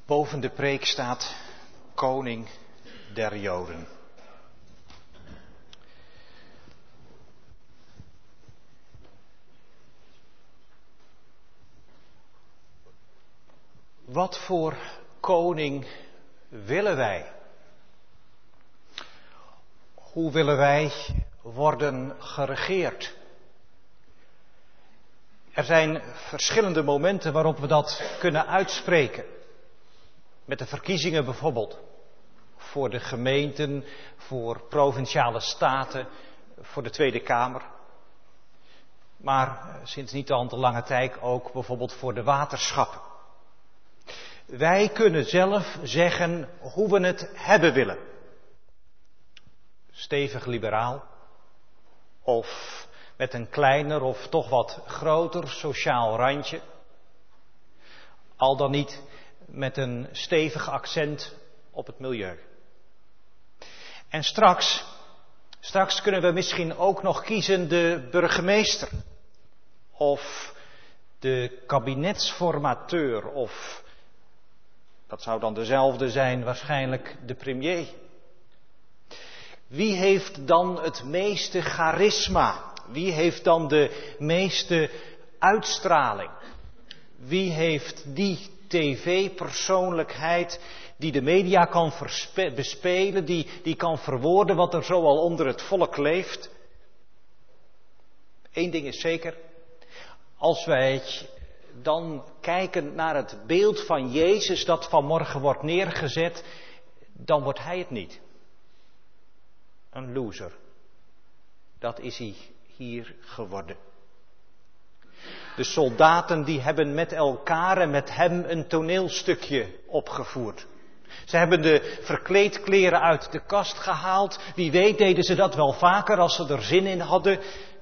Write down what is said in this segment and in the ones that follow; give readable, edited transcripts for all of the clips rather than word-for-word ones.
Boven de preek staat Koning der Joden. Wat voor koning willen wij? Hoe willen wij worden geregeerd? Er zijn verschillende momenten waarop we dat kunnen uitspreken. Met de verkiezingen bijvoorbeeld. Voor de gemeenten, voor provinciale staten, voor de Tweede Kamer. Maar sinds niet al te lange tijd ook bijvoorbeeld voor de waterschappen. Wij kunnen zelf zeggen hoe we het hebben willen. Stevig liberaal. Of met een kleiner of toch wat groter sociaal randje. Al dan niet met een stevig accent op het milieu. En straks kunnen we misschien ook nog kiezen de burgemeester. Of de kabinetsformateur. Of, dat zou dan dezelfde zijn, waarschijnlijk de premier. Wie heeft dan het meeste charisma? Wie heeft dan de meeste uitstraling? Wie heeft die tv-persoonlijkheid die de media kan bespelen, die kan verwoorden wat er zo al onder het volk leeft? Eén ding is zeker, als wij dan kijken naar het beeld van Jezus dat vanmorgen wordt neergezet, dan wordt hij het niet. Een loser. Dat is hij hier geworden. De soldaten die hebben met elkaar en met hem een toneelstukje opgevoerd. Ze hebben de verkleedkleren uit de kast gehaald. Wie weet deden ze dat wel vaker als ze er zin in hadden.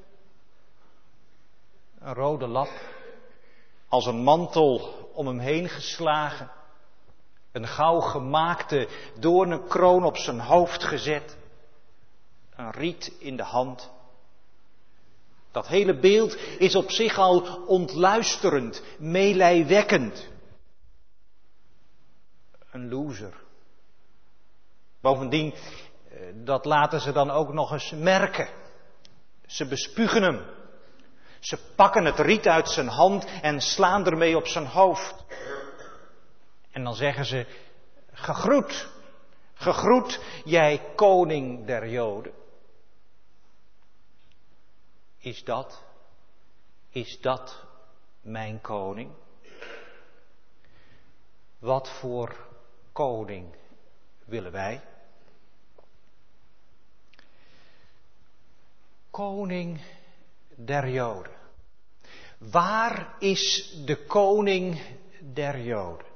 Een rode lap. Als een mantel om hem heen geslagen. Een gauw gemaakte doornenkroon op zijn hoofd gezet. Een riet in de hand. Dat hele beeld is op zich al ontluisterend, meelijwekkend. Een loser. Bovendien, dat laten ze dan ook nog eens merken. Ze bespugen hem. Ze pakken het riet uit zijn hand en slaan ermee op zijn hoofd. En dan zeggen ze, gegroet, gegroet jij koning der Joden. Is dat mijn koning? Wat voor koning willen wij? Koning der Joden. Waar is de koning der Joden?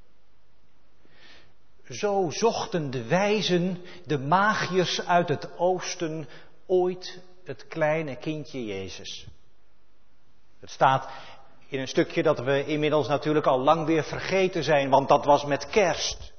Zo zochten de wijzen, de magiërs uit het oosten, ooit het kleine kindje Jezus. Het staat in een stukje dat we inmiddels natuurlijk al lang weer vergeten zijn, want dat was met Kerst.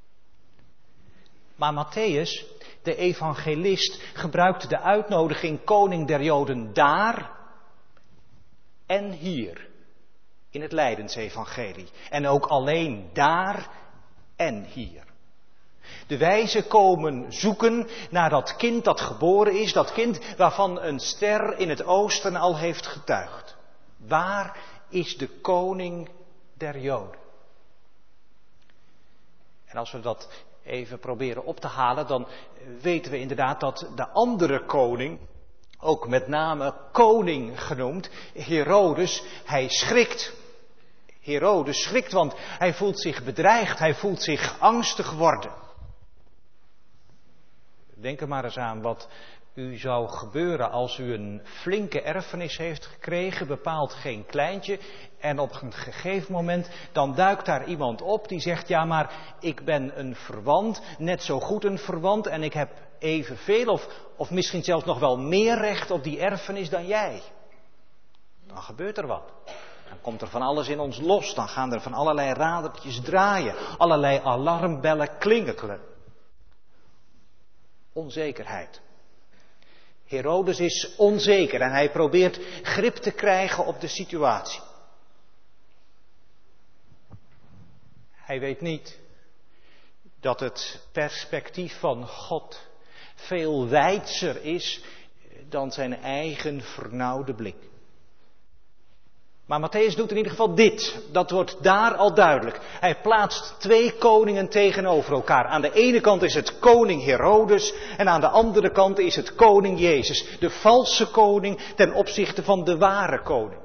Maar Mattheüs, de evangelist, gebruikt de uitnodiging koning der Joden daar en hier, in het Lijdensevangelie. En ook alleen daar en hier. De wijzen komen zoeken naar dat kind dat geboren is, dat kind waarvan een ster in het oosten al heeft getuigd. Waar is de koning der Joden? En als we dat even proberen op te halen, dan weten we inderdaad dat de andere koning, ook met name koning genoemd, Herodes, hij schrikt. Herodes schrikt, want hij voelt zich bedreigd, hij voelt zich angstig worden. Denk er maar eens aan wat u zou gebeuren als u een flinke erfenis heeft gekregen, bepaald geen kleintje. En op een gegeven moment, dan duikt daar iemand op die zegt, ja maar ik ben een verwant, net zo goed een verwant en ik heb evenveel of misschien zelfs nog wel meer recht op die erfenis dan jij. Dan gebeurt er wat. Dan komt er van alles in ons los, dan gaan er van allerlei radertjes draaien, allerlei alarmbellen klinkelen. Onzekerheid. Herodes is onzeker en hij probeert grip te krijgen op de situatie. Hij weet niet dat het perspectief van God veel wijdser is dan zijn eigen vernauwde blik. Maar Mattheüs doet in ieder geval dit. Dat wordt daar al duidelijk. Hij plaatst twee koningen tegenover elkaar. Aan de ene kant is het koning Herodes en aan de andere kant is het koning Jezus. De valse koning ten opzichte van de ware koning.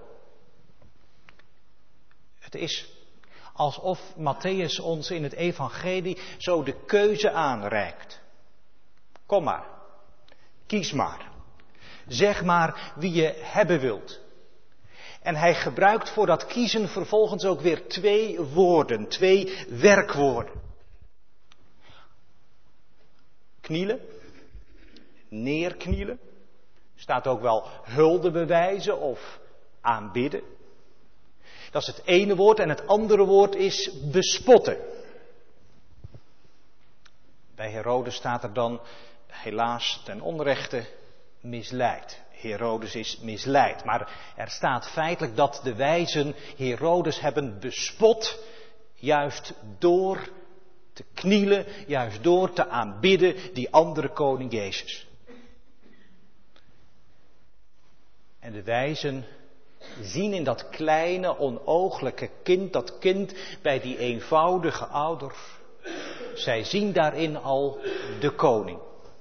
Het is alsof Mattheüs ons in het evangelie zo de keuze aanreikt. Kom maar, kies maar. Zeg maar wie je hebben wilt. En hij gebruikt voor dat kiezen vervolgens ook weer twee woorden, twee werkwoorden. Knielen, neerknielen, staat ook wel hulde bewijzen of aanbidden. Dat is het ene woord en het andere woord is bespotten. Bij Herodes staat er dan helaas ten onrechte misleid. Herodes is misleid. Maar er staat feitelijk dat de wijzen Herodes hebben bespot, juist door te knielen, juist door te aanbidden die andere koning Jezus. En de wijzen zien in dat kleine, onooglijke kind, dat kind bij die eenvoudige ouders, zij zien daarin al de koning.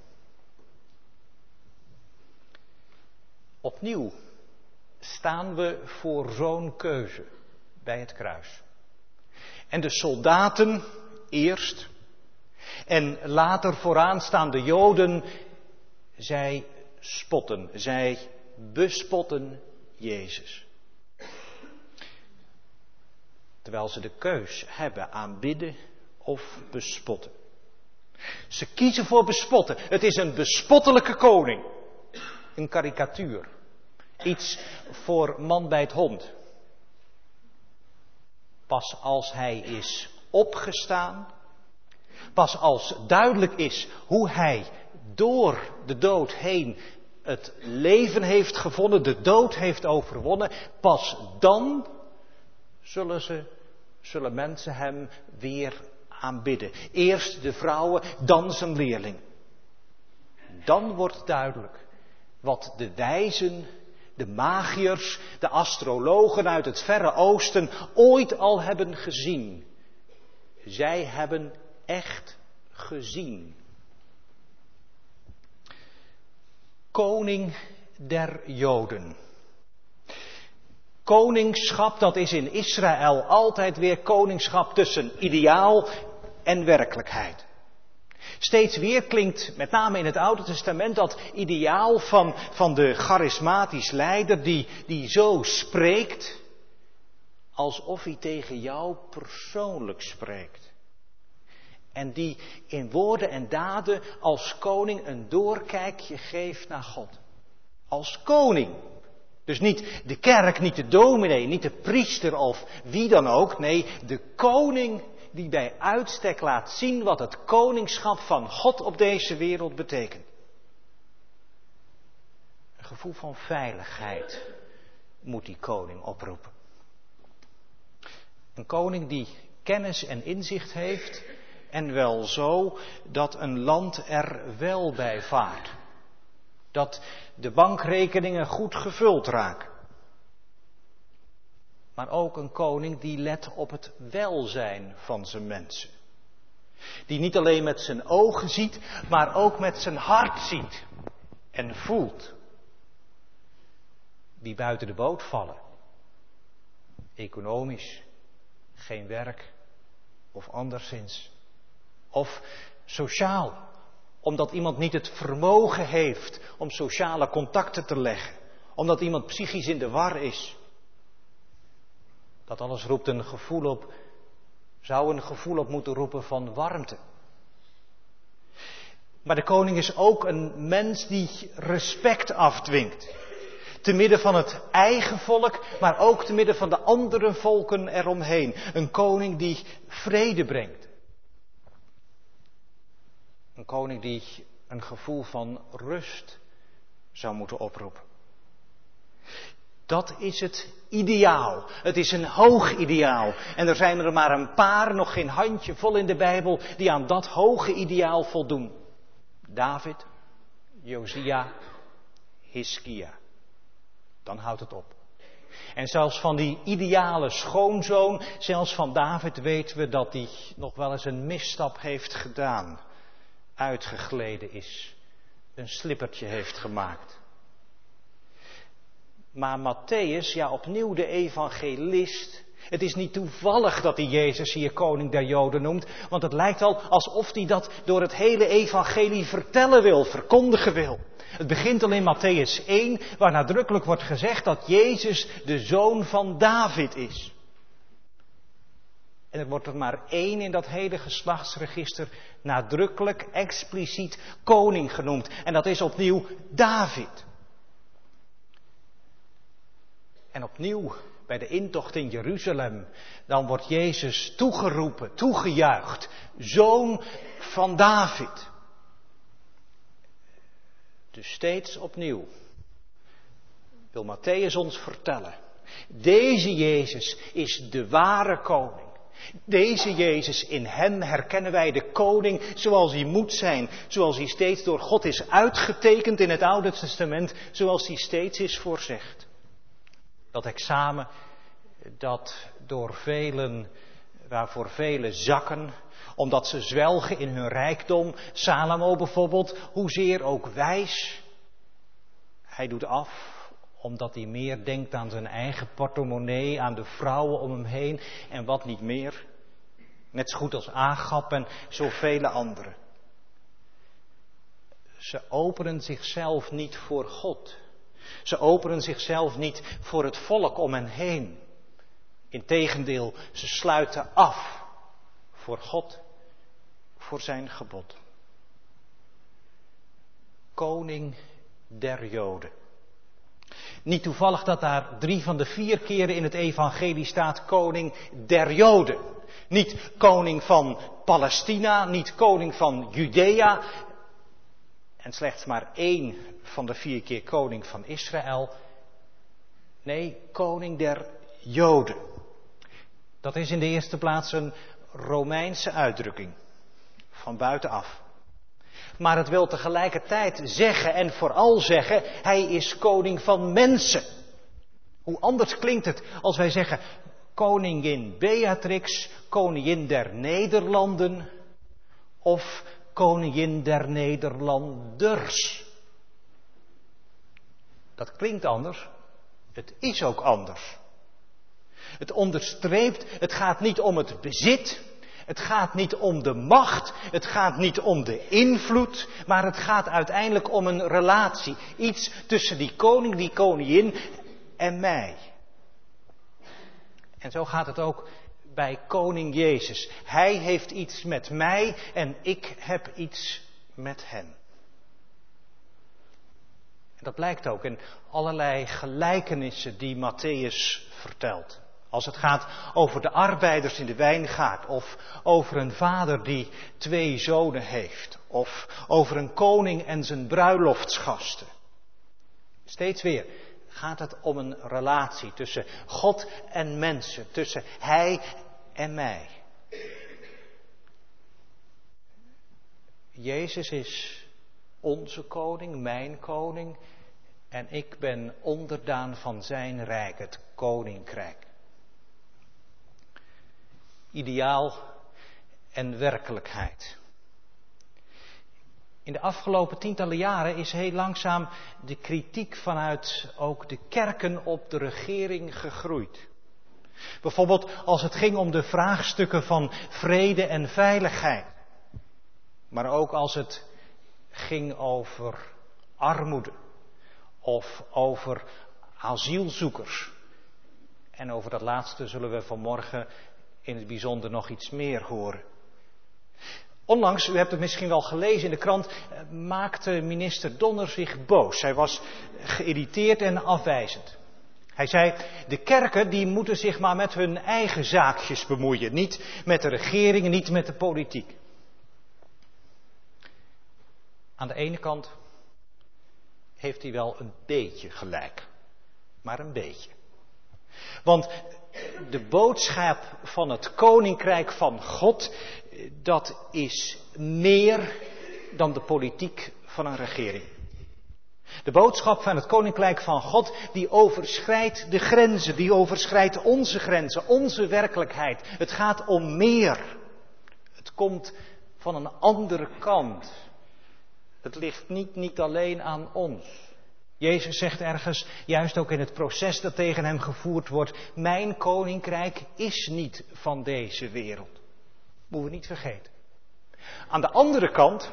Opnieuw staan we voor zo'n keuze bij het kruis. En de soldaten eerst en later vooraan staan de Joden, zij spotten, zij bespotten Jezus. Terwijl ze de keus hebben aanbidden of bespotten. Ze kiezen voor bespotten. Het is een bespottelijke koning. Een karikatuur. Iets voor man bij het hond. Pas als hij is opgestaan, pas als duidelijk is hoe hij door de dood heen het leven heeft gevonden, de dood heeft overwonnen, pas dan zullen mensen hem weer aanbidden. Eerst de vrouwen, dan zijn leerling. Dan wordt duidelijk wat de wijzen, de magiërs, de astrologen uit het Verre Oosten ooit al hebben gezien. Zij hebben echt gezien. Koning der Joden. Koningschap, dat is in Israël altijd weer koningschap tussen ideaal en werkelijkheid. Steeds weer klinkt, met name in het Oude Testament, dat ideaal van de charismatisch leider die zo spreekt, alsof hij tegen jou persoonlijk spreekt. En die in woorden en daden als koning een doorkijkje geeft naar God. Als koning. Dus niet de kerk, niet de dominee, niet de priester of wie dan ook. Nee, de koning die bij uitstek laat zien wat het koningschap van God op deze wereld betekent. Een gevoel van veiligheid moet die koning oproepen. Een koning die kennis en inzicht heeft en wel zo dat een land er wel bij vaart. Dat de bankrekeningen goed gevuld raken. Maar ook een koning die let op het welzijn van zijn mensen. Die niet alleen met zijn ogen ziet, maar ook met zijn hart ziet en voelt. Die buiten de boot vallen. Economisch, geen werk of anderszins. Of sociaal, omdat iemand niet het vermogen heeft om sociale contacten te leggen. Omdat iemand psychisch in de war is. Dat alles roept een gevoel op, zou een gevoel op moeten roepen van warmte. Maar de koning is ook een mens die respect afdwingt. Te midden van het eigen volk, maar ook te midden van de andere volken eromheen. Een koning die vrede brengt. Een koning die een gevoel van rust zou moeten oproepen. Dat is het ideaal. Het is een hoog ideaal. En er zijn er maar een paar, nog geen handjevol in de Bijbel, die aan dat hoge ideaal voldoen. David, Josia, Hiskia. Dan houdt het op. En zelfs van die ideale schoonzoon, zelfs van David weten we dat hij nog wel eens een misstap heeft gedaan. Uitgegleden is. Een slippertje heeft gemaakt. Maar Mattheüs, ja opnieuw de evangelist, het is niet toevallig dat hij Jezus hier koning der Joden noemt, want het lijkt al alsof hij dat door het hele evangelie vertellen wil, verkondigen wil. Het begint al in Mattheüs 1, waar nadrukkelijk wordt gezegd dat Jezus de zoon van David is. En er wordt er maar één in dat hele geslachtsregister nadrukkelijk, expliciet koning genoemd. En dat is opnieuw David. En opnieuw bij de intocht in Jeruzalem, dan wordt Jezus toegeroepen, toegejuicht, zoon van David. Dus steeds opnieuw wil Mattheüs ons vertellen, deze Jezus is de ware koning. Deze Jezus, in hem herkennen wij de koning zoals hij moet zijn, zoals hij steeds door God is uitgetekend in het Oude Testament, zoals hij steeds is voorzegd. Dat examen dat door velen, waarvoor velen zakken, omdat ze zwelgen in hun rijkdom. Salomo bijvoorbeeld, hoezeer ook wijs. Hij doet af omdat hij meer denkt aan zijn eigen portemonnee, aan de vrouwen om hem heen en wat niet meer. Net zo goed als Agab en zoveel anderen. Ze openen zichzelf niet voor God. Ze openen zichzelf niet voor het volk om hen heen. Integendeel, ze sluiten af voor God, voor zijn gebod. Koning der Joden. Niet toevallig dat daar 3 van de 4 keren in het evangelie staat koning der Joden. Niet koning van Palestina, niet koning van Judea. En slechts maar 1 van de 4 keer koning van Israël. Nee, koning der Joden. Dat is in de eerste plaats een Romeinse uitdrukking. Van buitenaf. Maar het wil tegelijkertijd zeggen en vooral zeggen, hij is koning van mensen. Hoe anders klinkt het als wij zeggen, koningin Beatrix, koningin der Nederlanden of koningin der Nederlanders. Dat klinkt anders, het is ook anders. Het onderstreept, het gaat niet om het bezit, het gaat niet om de macht, het gaat niet om de invloed, maar het gaat uiteindelijk om een relatie. Iets tussen die koning, die koningin en mij. En zo gaat het ook bij koning Jezus. Hij heeft iets met mij en ik heb iets met hem. En dat blijkt ook in allerlei gelijkenissen die Mattheüs vertelt. Als het gaat over de arbeiders in de wijngaard, of over een vader die 2 zonen heeft, of over een koning en zijn bruiloftsgasten. Steeds weer gaat het om een relatie tussen God en mensen, tussen hij en mij. Jezus is onze koning, mijn koning, en ik ben onderdaan van zijn rijk, het koninkrijk. Ideaal en werkelijkheid. In de afgelopen tientallen jaren is heel langzaam de kritiek vanuit ook de kerken op de regering gegroeid. Bijvoorbeeld als het ging om de vraagstukken van vrede en veiligheid. Maar ook als het ging over armoede of over asielzoekers. En over dat laatste zullen we vanmorgen in het bijzonder nog iets meer horen. Onlangs, u hebt het misschien wel gelezen in de krant, maakte minister Donner zich boos. Hij was geïrriteerd en afwijzend. Hij zei, de kerken die moeten zich maar met hun eigen zaakjes bemoeien. Niet met de regering, niet met de politiek. Aan de ene kant heeft hij wel een beetje gelijk. maar een beetje. Want de boodschap van het koninkrijk van God, dat is meer dan de politiek van een regering. De boodschap van het koninkrijk van God, die overschrijdt de grenzen, die overschrijdt onze grenzen, onze werkelijkheid. Het gaat om meer. Het komt van een andere kant. Het ligt niet alleen aan ons. Jezus zegt ergens, juist ook in het proces dat tegen hem gevoerd wordt, mijn koninkrijk is niet van deze wereld. Moeten we niet vergeten. Aan de andere kant,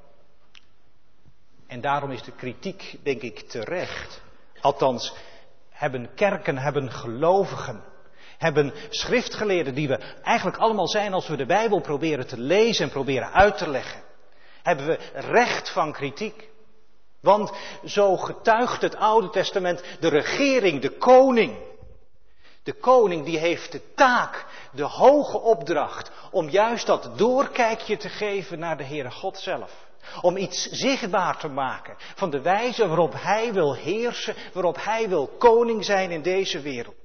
en daarom is de kritiek denk ik terecht, althans hebben kerken, hebben gelovigen, hebben schriftgeleerden die we eigenlijk allemaal zijn als we de Bijbel proberen te lezen en proberen uit te leggen, hebben we recht van kritiek. Want zo getuigt het Oude Testament de regering, de koning. De koning die heeft de taak, de hoge opdracht om juist dat doorkijkje te geven naar de Heere God zelf. Om iets zichtbaar te maken van de wijze waarop hij wil heersen, waarop hij wil koning zijn in deze wereld.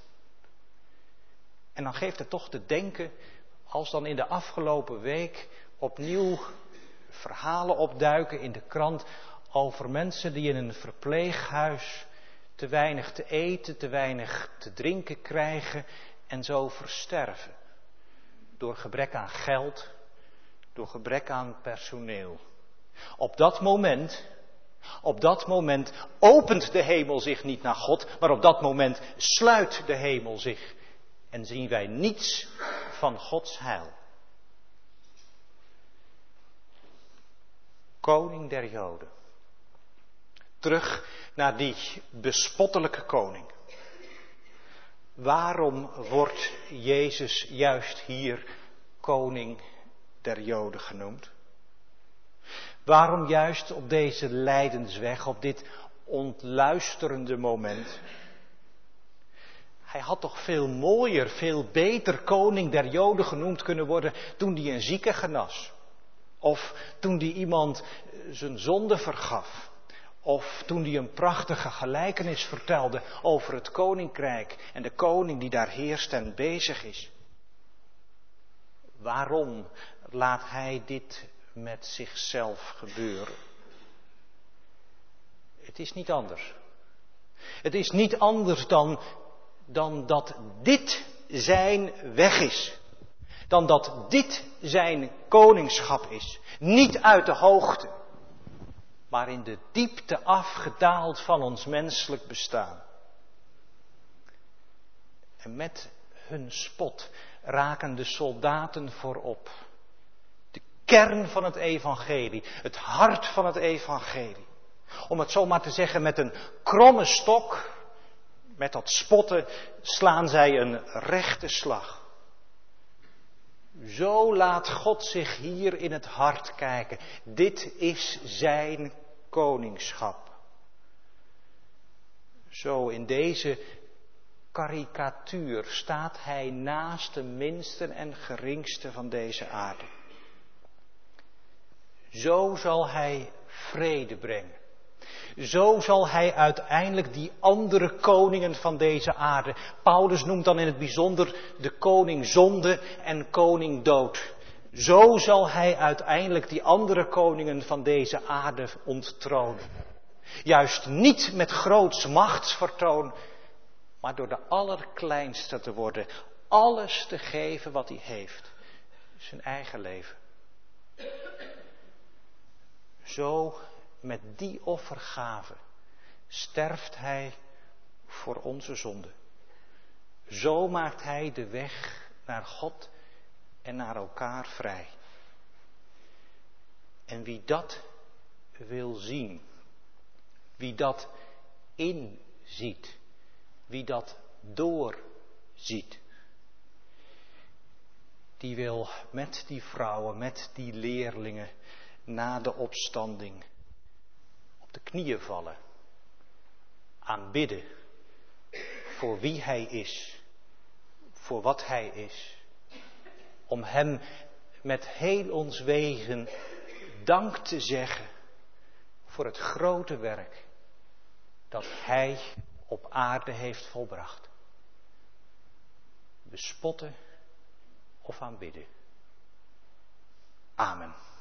En dan geeft het toch te denken, als dan in de afgelopen week opnieuw verhalen opduiken in de krant over mensen die in een verpleeghuis te weinig te eten, te weinig te drinken krijgen en zo versterven. Door gebrek aan geld, door gebrek aan personeel. Op dat moment opent de hemel zich niet naar God, maar op dat moment sluit de hemel zich en zien wij niets van Gods heil. Koning der Joden. Terug naar die bespottelijke koning. Waarom wordt Jezus juist hier koning der Joden genoemd? Waarom juist op deze lijdensweg, op dit ontluisterende moment? Hij had toch veel mooier, veel beter koning der Joden genoemd kunnen worden toen hij een zieke genas. Of toen hij iemand zijn zonde vergaf. Of toen hij een prachtige gelijkenis vertelde over het koninkrijk en de koning die daar heerst en bezig is. Waarom laat hij dit met zichzelf gebeuren? Het is niet anders. Het is niet anders dan dat dit zijn weg is. Dan dat dit zijn koningschap is. Niet uit de hoogte, maar in de diepte afgedaald van ons menselijk bestaan. En met hun spot raken de soldaten voorop. De kern van het evangelie, het hart van het evangelie. Om het zo maar te zeggen, met een kromme stok, met dat spotten, slaan zij een rechte slag. Zo laat God zich hier in het hart kijken. Dit is zijn koningschap. Zo in deze karikatuur staat hij naast de minsten en geringsten van deze aarde. Zo zal hij vrede brengen. Zo zal hij uiteindelijk die andere koningen van deze aarde, Paulus noemt dan in het bijzonder de koning zonde en koning dood. Zo zal hij uiteindelijk die andere koningen van deze aarde onttronen. Juist niet met groots machtsvertoon, maar door de allerkleinste te worden. Alles te geven wat hij heeft. Zijn eigen leven. Zo, met die offergave, sterft hij voor onze zonde. Zo maakt hij de weg naar God en naar elkaar vrij. En wie dat wil zien, wie dat inziet, wie dat doorziet, die wil met die vrouwen, met die leerlingen na de opstanding op de knieën vallen, aanbidden voor wie hij is, voor wat hij is, om hem met heel ons wezen dank te zeggen voor het grote werk dat hij op aarde heeft volbracht. Bespotten of aanbidden. Amen.